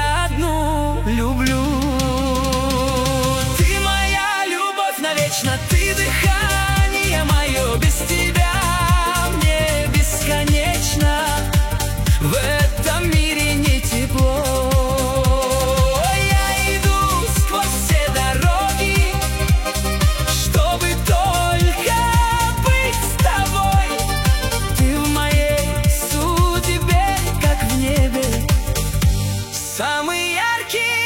тебя одну люблю. Ты моя любовь навечно, ты дыхание мое, без тебя мне бесконечно. В этом мире не тепло. Я иду сквозь все дороги, чтобы только быть с тобой. Ты в моей судьбе, как в небе, самый яркий